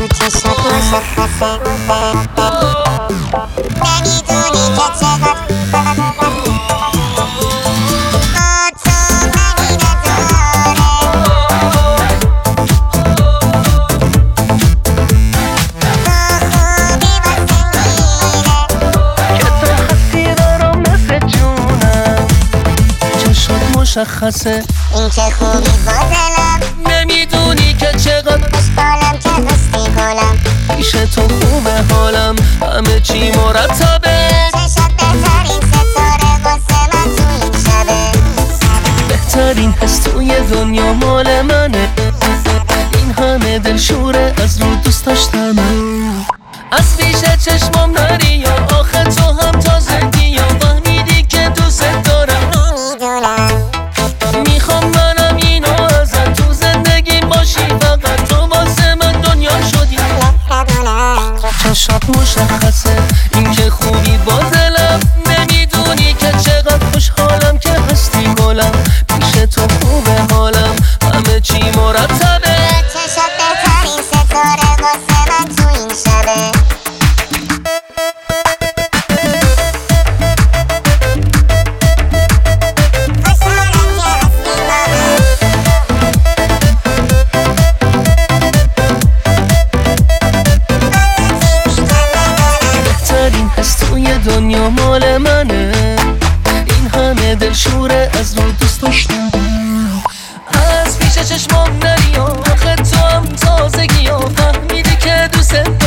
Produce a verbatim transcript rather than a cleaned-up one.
تو چشات مشخصه نمیدونی که چقدر مشخصه این که خوبی با دلم نمیدونی که چقدر خوشحالم که هستی گلم پیش تو خوبه حالم همه چی مرتبه چشات بهترین ستاره واسه من تو این شبه بهترین حس توی دنیا مال منه این همه دلشوره از رو دوست داشتم از پیش چشمم نری یا آخه تو هم تازگی یا فهمیدی که دوست دارم میخوام منم اینو ازت تو زندگی باشی فقط تو واسه من دنیا شدی چشات مشخصه این که خوبی با دلم نمیدونی که چقدر خوشحالم که هستی گلم پیش تو خوبه حالم همه چی مرتبه چشات بهترین ستاره واسه من تو این شبه دنیا مال منه این همه دلشوره از رو دوست داشتم از پیش چشمام نری آخه تو هم تازگی ها فهمیدی که دوست